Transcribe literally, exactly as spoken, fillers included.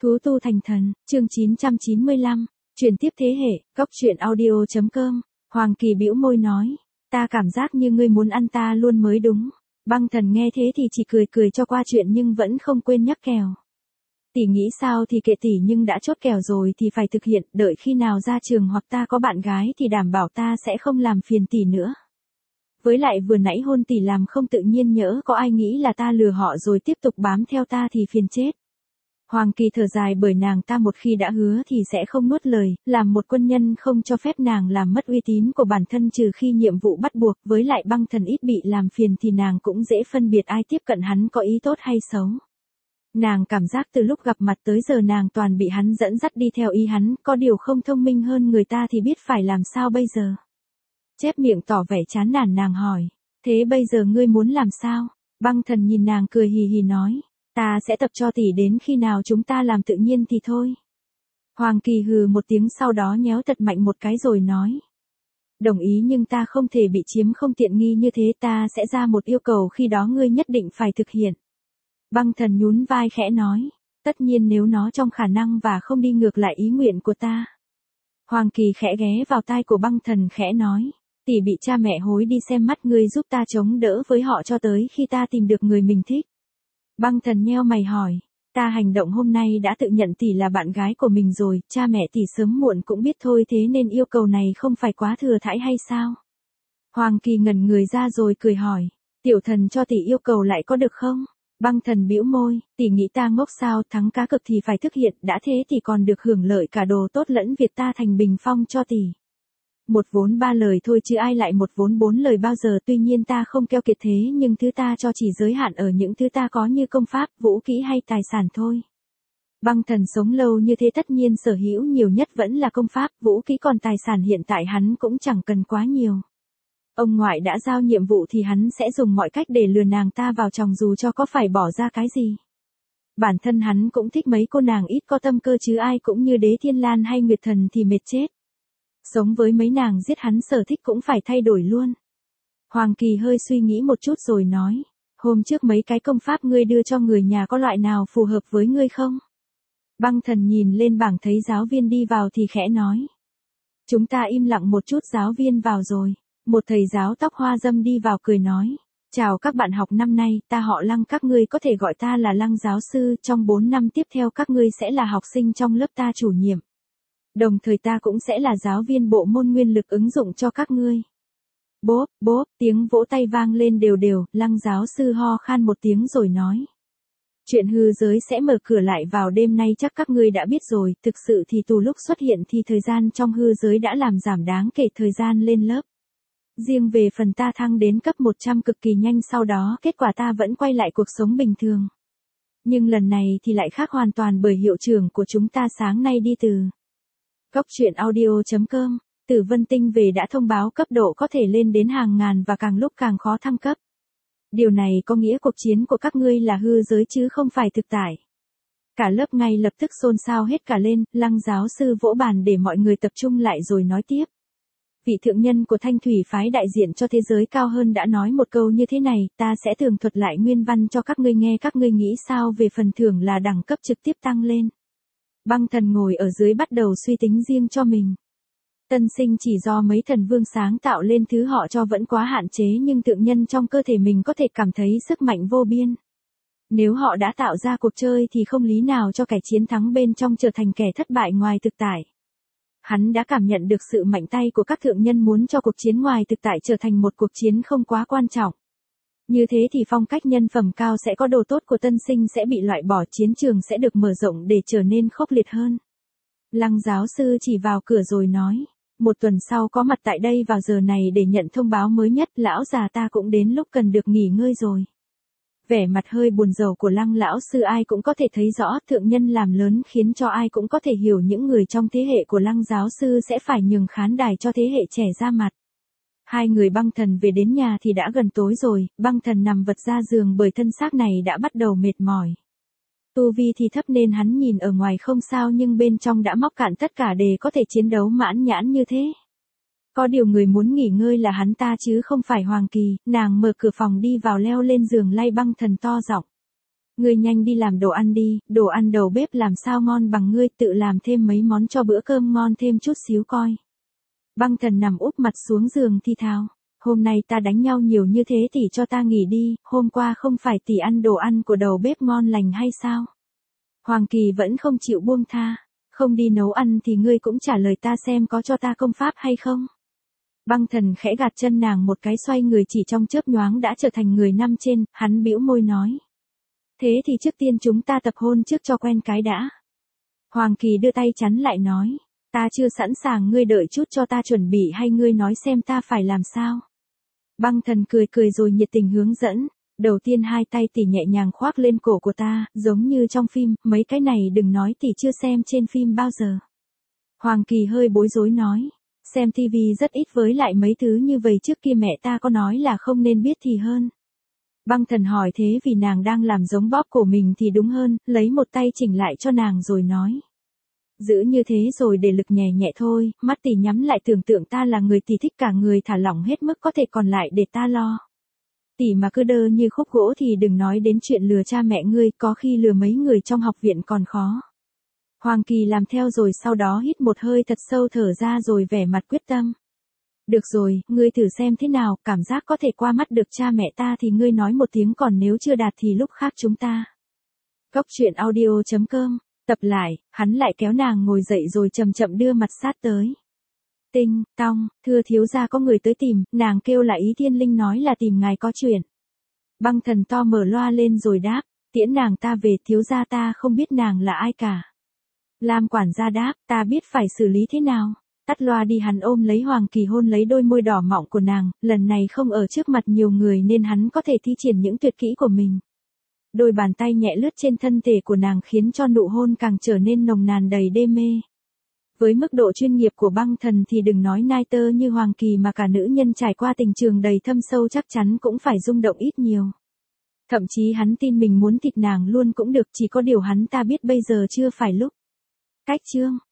Thú tu thành thần, chương chín trăm chín mươi lăm, truyền tiếp thế hệ, góc truyện audio chấm com. Hoàng Kỳ bĩu môi nói, ta cảm giác như ngươi muốn ăn ta luôn mới đúng. Băng Thần nghe thế thì chỉ cười cười cho qua chuyện nhưng vẫn không quên nhắc kèo. Tỷ nghĩ sao thì kệ tỷ, nhưng đã chốt kèo rồi thì phải thực hiện, đợi khi nào ra trường hoặc ta có bạn gái thì đảm bảo ta sẽ không làm phiền tỷ nữa. Với lại vừa nãy hôn tỷ làm không tự nhiên, nhỡ có ai nghĩ là ta lừa họ rồi tiếp tục bám theo ta thì phiền chết. Hoàng Kỳ thở dài, bởi nàng ta một khi đã hứa thì sẽ không nuốt lời, làm một quân nhân không cho phép nàng làm mất uy tín của bản thân trừ khi nhiệm vụ bắt buộc, với lại Băng Thần ít bị làm phiền thì nàng cũng dễ phân biệt ai tiếp cận hắn có ý tốt hay xấu. Nàng cảm giác từ lúc gặp mặt tới giờ nàng toàn bị hắn dẫn dắt đi theo ý hắn, có điều không thông minh hơn người ta thì biết phải làm sao bây giờ. Chép miệng tỏ vẻ chán nản, nàng hỏi, thế bây giờ ngươi muốn làm sao? Băng Thần nhìn nàng cười hì hì nói, ta sẽ tập cho tỷ đến khi nào chúng ta làm tự nhiên thì thôi. Hoàng Kỳ hừ một tiếng, sau đó nhéo thật mạnh một cái rồi nói, đồng ý, nhưng ta không thể bị chiếm không tiện nghi như thế, ta sẽ ra một yêu cầu, khi đó ngươi nhất định phải thực hiện. Băng Thần nhún vai khẽ nói, tất nhiên nếu nó trong khả năng và không đi ngược lại ý nguyện của ta. Hoàng Kỳ khẽ ghé vào tai của Băng Thần khẽ nói, tỷ bị cha mẹ hối đi xem mắt, ngươi giúp ta chống đỡ với họ cho tới khi ta tìm được người mình thích. Băng Thần nheo mày hỏi, ta hành động hôm nay đã tự nhận tỷ là bạn gái của mình rồi, cha mẹ tỷ sớm muộn cũng biết thôi, thế nên yêu cầu này không phải quá thừa thãi hay sao? Hoàng Kỳ ngẩn người ra rồi cười hỏi, tiểu thần cho tỷ yêu cầu lại có được không? Băng Thần bĩu môi, tỷ nghĩ ta ngốc sao, thắng cá cược thì phải thực hiện, đã thế thì còn được hưởng lợi cả đồ tốt lẫn việc ta thành bình phong cho tỷ. Một vốn ba lời thôi chứ ai lại một vốn bốn lời bao giờ, tuy nhiên ta không keo kiệt thế, nhưng thứ ta cho chỉ giới hạn ở những thứ ta có như công pháp, vũ kỹ hay tài sản thôi. Băng Thần sống lâu như thế tất nhiên sở hữu nhiều nhất vẫn là công pháp, vũ kỹ, còn tài sản hiện tại hắn cũng chẳng cần quá nhiều. Ông ngoại đã giao nhiệm vụ thì hắn sẽ dùng mọi cách để lừa nàng ta vào chồng dù cho có phải bỏ ra cái gì. Bản thân hắn cũng thích mấy cô nàng ít có tâm cơ chứ ai cũng như Đế Thiên Lan hay Nguyệt Thần thì mệt chết. Sống với mấy nàng giết hắn sở thích cũng phải thay đổi luôn. Hoàng Kỳ hơi suy nghĩ một chút rồi nói, hôm trước mấy cái công pháp ngươi đưa cho người nhà có loại nào phù hợp với ngươi không? Băng Thần nhìn lên bảng thấy giáo viên đi vào thì khẽ nói, chúng ta im lặng một chút, giáo viên vào rồi. Một thầy giáo tóc hoa râm đi vào cười nói, chào các bạn học năm nay, ta họ Lăng, các ngươi có thể gọi ta là Lăng giáo sư, trong bốn năm tiếp theo các ngươi sẽ là học sinh trong lớp ta chủ nhiệm. Đồng thời ta cũng sẽ là giáo viên bộ môn nguyên lực ứng dụng cho các ngươi. Bốp, bốp, tiếng vỗ tay vang lên đều đều, Lăng giáo sư ho khan một tiếng rồi nói, chuyện hư giới sẽ mở cửa lại vào đêm nay chắc các ngươi đã biết rồi, thực sự thì từ lúc xuất hiện thì thời gian trong hư giới đã làm giảm đáng kể thời gian lên lớp. Riêng về phần ta thăng đến cấp một trăm cực kỳ nhanh, sau đó kết quả ta vẫn quay lại cuộc sống bình thường. Nhưng lần này thì lại khác hoàn toàn, bởi hiệu trưởng của chúng ta sáng nay đi từ góc truyện audio chấm com, từ Vân Tinh về đã thông báo cấp độ có thể lên đến hàng ngàn và càng lúc càng khó thăng cấp. Điều này có nghĩa cuộc chiến của các ngươi là hư giới chứ không phải thực tại. Cả lớp ngay lập tức xôn xao hết cả lên, Lăng giáo sư vỗ bàn để mọi người tập trung lại rồi nói tiếp. Vị thượng nhân của Thanh Thủy phái đại diện cho thế giới cao hơn đã nói một câu như thế này, ta sẽ tường thuật lại nguyên văn cho các ngươi nghe, các ngươi nghĩ sao về phần thưởng là đẳng cấp trực tiếp tăng lên. Băng Thần ngồi ở dưới bắt đầu suy tính riêng cho mình. Tân sinh chỉ do mấy thần vương sáng tạo lên, thứ họ cho vẫn quá hạn chế, nhưng thượng nhân trong cơ thể mình có thể cảm thấy sức mạnh vô biên. Nếu họ đã tạo ra cuộc chơi thì không lý nào cho kẻ chiến thắng bên trong trở thành kẻ thất bại ngoài thực tại. Hắn đã cảm nhận được sự mạnh tay của các thượng nhân muốn cho cuộc chiến ngoài thực tại trở thành một cuộc chiến không quá quan trọng. Như thế thì phong cách nhân phẩm cao sẽ có, đồ tốt của tân sinh sẽ bị loại bỏ, chiến trường sẽ được mở rộng để trở nên khốc liệt hơn. Lăng giáo sư chỉ vào cửa rồi nói, một tuần sau có mặt tại đây vào giờ này để nhận thông báo mới nhất, lão già ta cũng đến lúc cần được nghỉ ngơi rồi. Vẻ mặt hơi buồn rầu của Lăng lão sư ai cũng có thể thấy rõ, thượng nhân làm lớn khiến cho ai cũng có thể hiểu những người trong thế hệ của Lăng giáo sư sẽ phải nhường khán đài cho thế hệ trẻ ra mặt. Hai người Băng Thần về đến nhà thì đã gần tối rồi, Băng Thần nằm vật ra giường bởi thân xác này đã bắt đầu mệt mỏi. Tu vi thì thấp nên hắn nhìn ở ngoài không sao, nhưng bên trong đã móc cạn tất cả để có thể chiến đấu mãn nhãn như thế. Có điều người muốn nghỉ ngơi là hắn ta chứ không phải Hoàng Kỳ, nàng mở cửa phòng đi vào leo lên giường lay Băng Thần to giọng. Ngươi nhanh đi làm đồ ăn đi, đồ ăn đầu bếp làm sao ngon bằng ngươi, tự làm thêm mấy món cho bữa cơm ngon thêm chút xíu coi. Băng Thần nằm úp mặt xuống giường thi thào. Hôm nay ta đánh nhau nhiều như thế tỷ cho ta nghỉ đi, hôm qua không phải tỷ ăn đồ ăn của đầu bếp ngon lành hay sao? Hoàng Kỳ vẫn không chịu buông tha. Không đi nấu ăn thì ngươi cũng trả lời ta xem có cho ta công pháp hay không? Băng Thần khẽ gạt chân nàng một cái, xoay người chỉ trong chớp nhoáng đã trở thành người năm trên, hắn bĩu môi nói. Thế thì trước tiên chúng ta tập hôn trước cho quen cái đã. Hoàng Kỳ đưa tay chắn lại nói. Ta chưa sẵn sàng, ngươi đợi chút cho ta chuẩn bị hay ngươi nói xem ta phải làm sao. Băng Thần cười cười rồi nhiệt tình hướng dẫn. Đầu tiên hai tay tỷ nhẹ nhàng khoác lên cổ của ta, giống như trong phim, mấy cái này đừng nói tỷ chưa xem trên phim bao giờ. Hoàng Kỳ hơi bối rối nói. Xem tivi rất ít, với lại mấy thứ như vậy trước kia mẹ ta có nói là không nên biết thì hơn. Băng Thần hỏi thế vì nàng đang làm giống bóp cổ mình thì đúng hơn, lấy một tay chỉnh lại cho nàng rồi nói. Giữ như thế rồi để lực nhẹ nhẹ thôi, mắt tỷ nhắm lại, tưởng tượng ta là người tỷ thích, cả người thả lỏng hết mức có thể, còn lại để ta lo. Tỷ mà cứ đơ như khúc gỗ thì đừng nói đến chuyện lừa cha mẹ ngươi, có khi lừa mấy người trong học viện còn khó. Hoàng Kỳ làm theo rồi sau đó hít một hơi thật sâu, thở ra rồi vẻ mặt quyết tâm. Được rồi, ngươi thử xem thế nào, cảm giác có thể qua mắt được cha mẹ ta thì ngươi nói một tiếng, còn nếu chưa đạt thì lúc khác chúng ta. Cốc truyện audio chấm com. Tập lại, hắn lại kéo nàng ngồi dậy rồi chậm chậm đưa mặt sát tới. Tinh, tong, thưa thiếu gia có người tới tìm, nàng kêu là Ý Thiên Linh nói là tìm ngài có chuyện. Băng Thần to mở loa lên rồi đáp, tiễn nàng ta về, thiếu gia ta không biết nàng là ai cả. Lam quản gia đáp, ta biết phải xử lý thế nào. Tắt loa đi, hắn ôm lấy Hoàng Kỳ hôn lấy đôi môi đỏ mọng của nàng, lần này không ở trước mặt nhiều người nên hắn có thể thi triển những tuyệt kỹ của mình. Đôi bàn tay nhẹ lướt trên thân thể của nàng khiến cho nụ hôn càng trở nên nồng nàn đầy đê mê. Với mức độ chuyên nghiệp của Băng Thần thì đừng nói nai tơ như Hoàng Kỳ mà cả nữ nhân trải qua tình trường đầy thâm sâu chắc chắn cũng phải rung động ít nhiều. Thậm chí hắn tin mình muốn thịt nàng luôn cũng được, chỉ có điều hắn ta biết bây giờ chưa phải lúc. Cách chương